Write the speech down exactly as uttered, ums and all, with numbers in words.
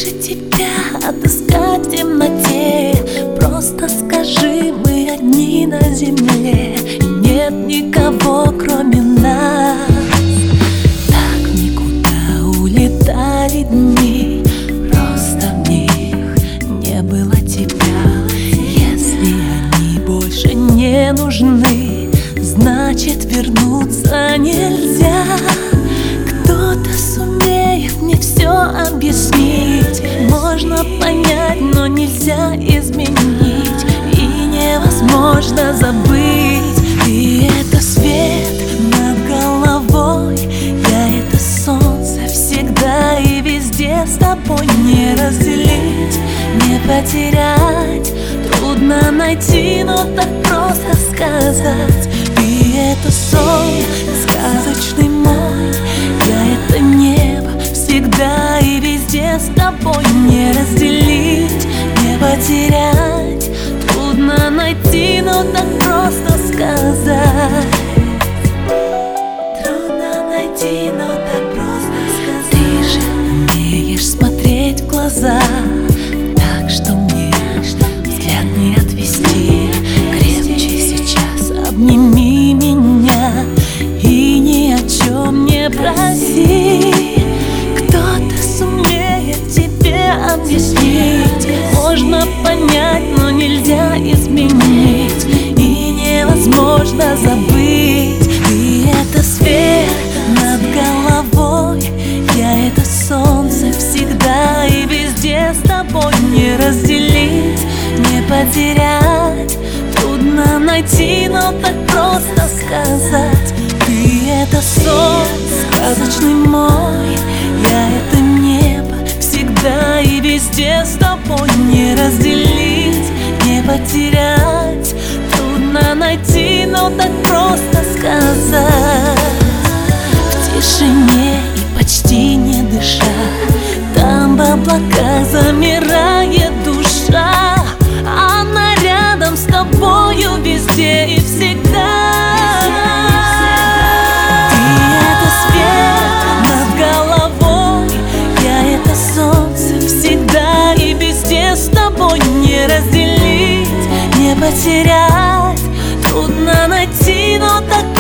же тебя отыскать в темноте? Просто скажи, мы одни на земле, и нет никого, кроме нас. Так в никуда улетали дни, просто в них не было тебя. Если они больше не нужны, значит вернуться нельзя. Кто-то сумеет мне все объяснить, можно понять, но нельзя изменить, и невозможно забыть. И это свет над головой, я это солнце всегда и везде с тобой. Не разделить, не потерять, трудно найти, но так просто сказать. И это сон сказочный мой, я это небо всегда и везде с тобой. Не разделить, не потерять, трудно найти, но так просто сказать. Трудно найти, но так просто сказать. Ты же умеешь смотреть в глаза, так что мне взгляд не отвести. Крепче сейчас обними меня и ни о чем не проси. Кто-то сумеет тебе объяснить, можно понять, но нельзя изменить, и невозможно забыть. И это свет над головой, я это солнце всегда и везде с тобой. Не разделить, не потерять, трудно найти, но так просто сказать. Ты это сон сказочный мой, я это небо всегда и везде с тобой. Не разделить, не потерять, трудно найти, но так просто сказать. В тишине и почти не дыша, там в облаках замирает душа, она рядом с тобою везде и всегда. Не разделить, не потерять, трудно найти, но так